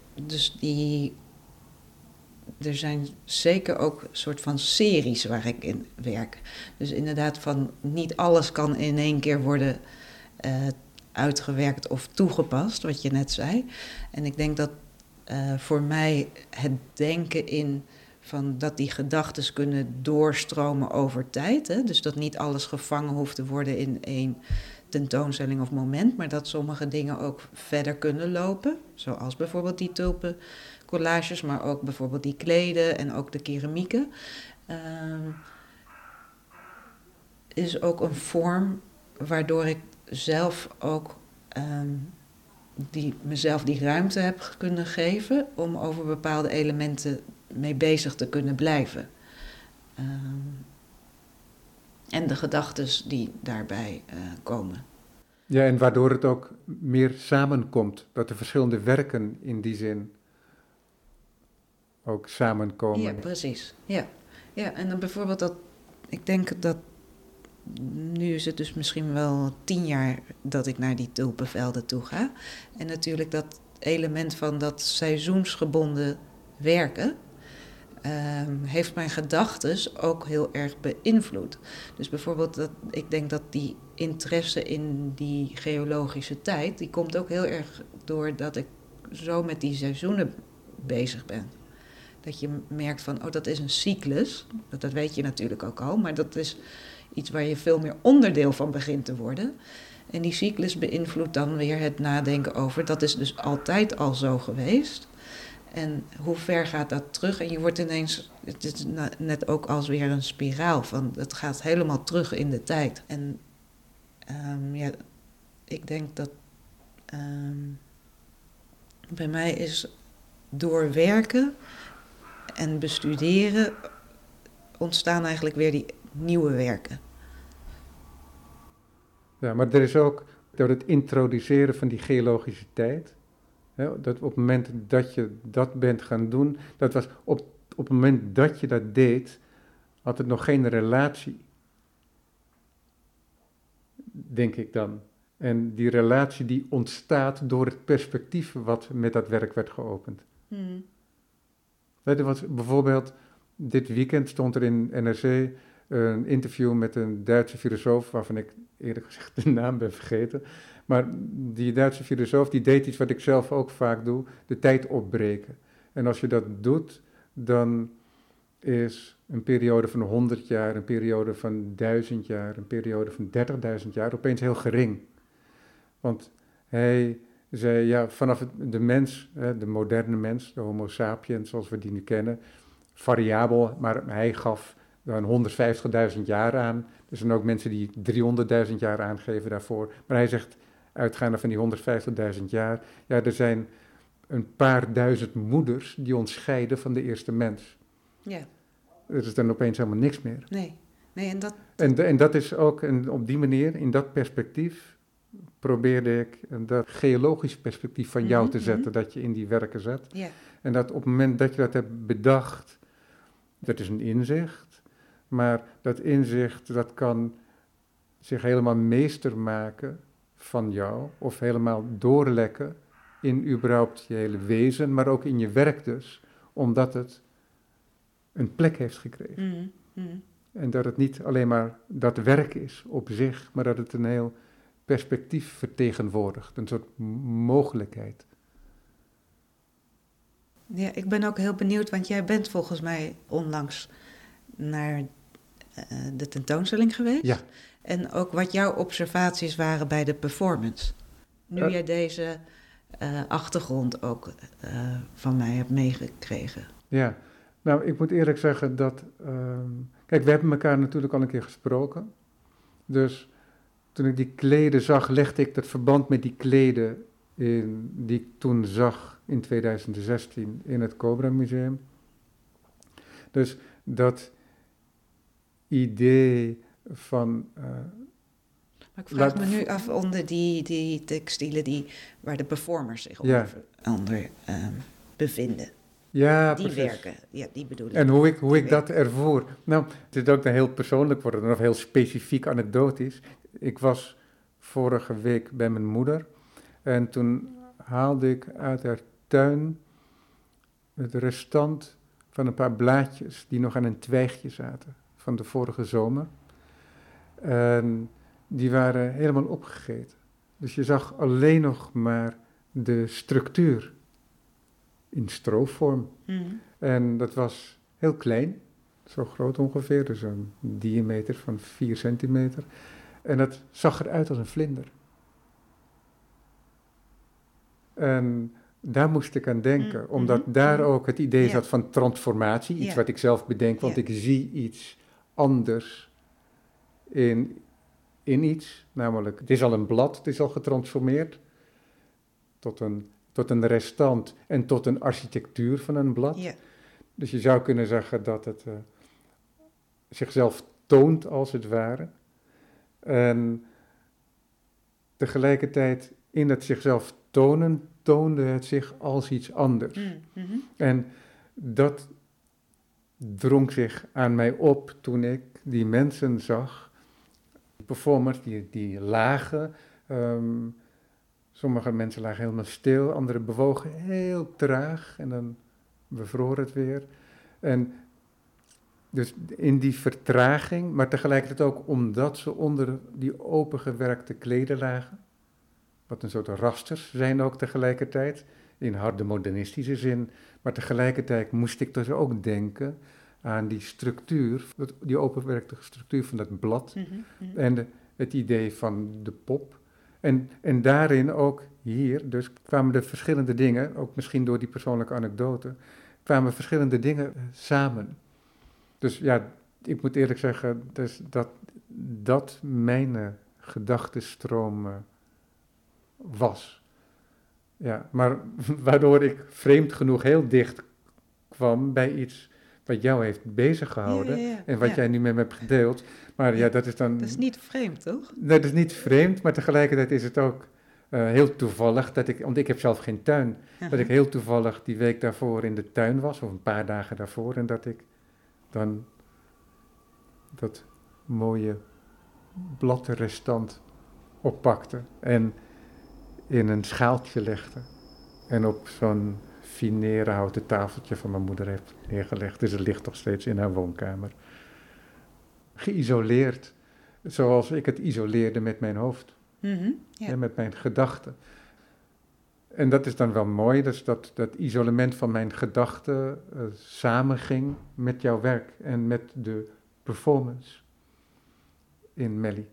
er zijn zeker ook een soort van series waar ik in werk. Dus inderdaad van niet alles kan in één keer worden uitgewerkt of toegepast, wat je net zei. En ik denk dat voor mij het denken in van dat die gedachten kunnen doorstromen over tijd. Hè? Dus dat niet alles gevangen hoeft te worden in één tentoonstelling of moment, maar dat sommige dingen ook verder kunnen lopen. Zoals bijvoorbeeld die tulpencollages, maar ook bijvoorbeeld die kleden en ook de keramieken. Is ook een vorm waardoor ik zelf ook mezelf die ruimte heb kunnen geven om over bepaalde elementen mee bezig te kunnen blijven. En de gedachtes die daarbij komen. Ja, en waardoor het ook meer samenkomt. Dat de verschillende werken in die zin ook samenkomen. Ja, precies. Ja, en dan bijvoorbeeld ik denk dat nu is het dus misschien wel 10 jaar dat ik naar die tulpenvelden toe ga. En natuurlijk dat element van dat seizoensgebonden werken heeft mijn gedachtes ook heel erg beïnvloed. Dus bijvoorbeeld ik denk dat die interesse in die geologische tijd, die komt ook heel erg doordat ik zo met die seizoenen bezig ben. Dat je merkt van, dat is een cyclus. Dat weet je natuurlijk ook al, maar dat is iets waar je veel meer onderdeel van begint te worden. En die cyclus beïnvloedt dan weer het nadenken over, dat is dus altijd al zo geweest. En hoe ver gaat dat terug? En je wordt ineens, het is net ook als weer een spiraal van, het gaat helemaal terug in de tijd. En ik denk dat bij mij is door werken en bestuderen ontstaan eigenlijk weer die nieuwe werken. Ja, maar er is ook door het introduceren van die geologische tijd, dat op het moment dat je dat bent gaan doen, dat was op het moment dat je dat deed, had het nog geen relatie, denk ik dan. En die relatie die ontstaat door het perspectief wat met dat werk werd geopend. Er was bijvoorbeeld, dit weekend stond er in NRC een interview met een Duitse filosoof, waarvan ik eerlijk gezegd de naam ben vergeten. Maar die Duitse filosoof die deed iets wat ik zelf ook vaak doe, de tijd opbreken. En als je dat doet, dan is een periode van 100 jaar, een periode van 1000 jaar, een periode van 30.000 jaar opeens heel gering. Want hij zei, vanaf de mens, de moderne mens, de homo sapiens zoals we die nu kennen, variabel, maar hij gaf dan 150.000 jaar aan. Er zijn ook mensen die 300.000 jaar aangeven daarvoor. Maar hij zegt, uitgaande van die 150.000 jaar, ja, er zijn een paar duizend moeders die ons scheiden van de eerste mens. Ja. Er is dan opeens helemaal niks meer. Nee, en dat... En dat is ook, en op die manier, in dat perspectief, probeerde ik dat geologisch perspectief van jou te zetten, dat je in die werken zet. Ja. En dat op het moment dat je dat hebt bedacht, dat is een inzicht, maar dat inzicht, dat kan zich helemaal meester maken van jou, of helemaal doorlekken in überhaupt je hele wezen, maar ook in je werk dus, omdat het een plek heeft gekregen. En dat het niet alleen maar dat werk is op zich, maar dat het een heel perspectief vertegenwoordigt, een soort mogelijkheid. Ja, ik ben ook heel benieuwd, want jij bent volgens mij onlangs naar de tentoonstelling geweest. Ja. En ook wat jouw observaties waren bij de performance. Nu jij deze achtergrond ook van mij hebt meegekregen. Ja, nou, ik moet eerlijk zeggen dat... kijk, we hebben elkaar natuurlijk al een keer gesproken. Dus toen ik die kleden zag, legde ik dat verband met die kleden die ik toen zag in 2016 in het Cobra Museum. Dus dat idee van... maar ik vraag me nu af onder die textielen waar de performers zich onder bevinden. Ja, die precies. Werken, ja, die bedoel ik. En hoe ik dat ervoor... Nou, het is ook dan heel persoonlijk worden, of heel specifiek anekdotisch. Ik was vorige week bij mijn moeder en toen haalde ik uit haar tuin het restant van een paar blaadjes die nog aan een twijgje zaten van de vorige zomer. En die waren helemaal opgegeten. Dus je zag alleen nog maar de structuur in stroofvorm. En dat was heel klein, zo groot ongeveer, dus een diameter van 4 centimeter. En dat zag eruit als een vlinder. En daar moest ik aan denken, omdat daar ook het idee zat van transformatie, iets wat ik zelf bedenk, want ik zie iets anders in iets, namelijk het is al een blad, het is al getransformeerd tot een restant en tot een architectuur van een blad. Ja. Dus je zou kunnen zeggen dat het zichzelf toont als het ware. En tegelijkertijd in het zichzelf tonen, toonde het zich als iets anders. En dat drong zich aan mij op toen ik die mensen zag, performers die lagen. Sommige mensen lagen helemaal stil, anderen bewogen heel traag en dan bevroor het weer. En dus in die vertraging, maar tegelijkertijd ook omdat ze onder die opengewerkte kleden lagen, wat een soort rasters zijn ook tegelijkertijd, in harde modernistische zin, maar tegelijkertijd moest ik dus ook denken aan die structuur, die opengewerkte structuur van dat blad en het idee van de pop. En daarin ook hier, dus kwamen er verschillende dingen, ook misschien door die persoonlijke anekdote, kwamen verschillende dingen samen. Dus ja, ik moet eerlijk zeggen dus dat mijn gedachtenstroom was. Ja, maar waardoor ik vreemd genoeg heel dicht kwam bij iets wat jou heeft bezig gehouden en wat jij nu met me hebt gedeeld. Maar ja, dat is dan... Dat is niet vreemd, toch? Nee, dat is niet vreemd, maar tegelijkertijd is het ook heel toevallig want ik heb zelf geen tuin, dat ik heel toevallig die week daarvoor in de tuin was, of een paar dagen daarvoor, en dat ik dan dat mooie bladrestant oppakte en in een schaaltje legde en op zo'n finere houten tafeltje van mijn moeder heeft neergelegd. Dus het ligt nog steeds in haar woonkamer. Geïsoleerd, zoals ik het isoleerde met mijn hoofd. En met mijn gedachten. En dat is dan wel mooi, dus dat isolement van mijn gedachten samenging met jouw werk en met de performance in Melly.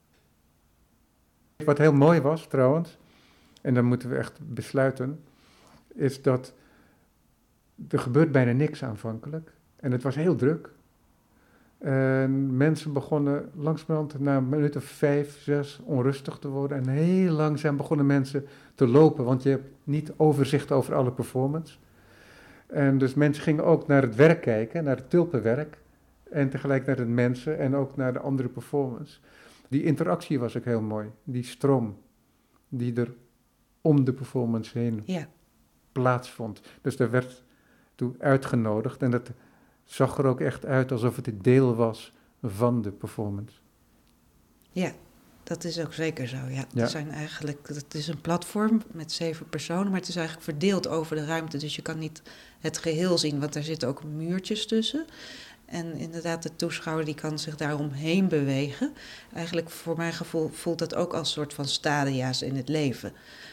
Wat heel mooi was trouwens, en dan moeten we echt besluiten, is dat er gebeurt bijna niks aanvankelijk. En het was heel druk. En mensen begonnen langzamerhand na een minuut of 5, 6 onrustig te worden. En heel langzaam begonnen mensen te lopen, want je hebt niet overzicht over alle performance. En dus mensen gingen ook naar het werk kijken, naar het tulpenwerk. En tegelijk naar de mensen en ook naar de andere performance. Die interactie was ook heel mooi. Die stroom die er om de performance heen plaatsvond. Dus daar werd toen uitgenodigd en dat zag er ook echt uit alsof het een deel was van de performance. Ja, dat is ook zeker zo. Ja. Het is een platform met 7 personen, maar het is eigenlijk verdeeld over de ruimte. Dus je kan niet het geheel zien, want daar zitten ook muurtjes tussen. En inderdaad, de toeschouwer die kan zich daaromheen bewegen. Eigenlijk voor mijn gevoel voelt dat ook als een soort van stadia's in het leven.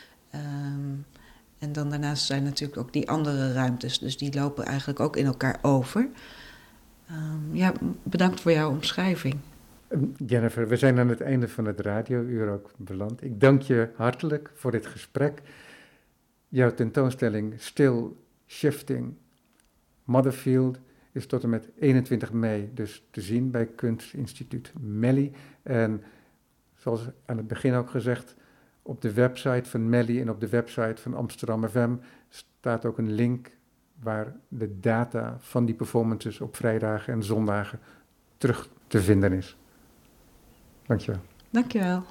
En dan daarnaast zijn natuurlijk ook die andere ruimtes. Dus die lopen eigenlijk ook in elkaar over. Bedankt voor jouw omschrijving. Jennifer, we zijn aan het einde van het radiouur ook beland. Ik dank je hartelijk voor dit gesprek. Jouw tentoonstelling Still Shifting Motherfield is tot en met 21 mei dus te zien bij Kunstinstituut Melly. En zoals aan het begin ook gezegd, op de website van Melly en op de website van Amsterdam FM staat ook een link waar de data van die performances op vrijdagen en zondagen terug te vinden is. Dankjewel. Dankjewel.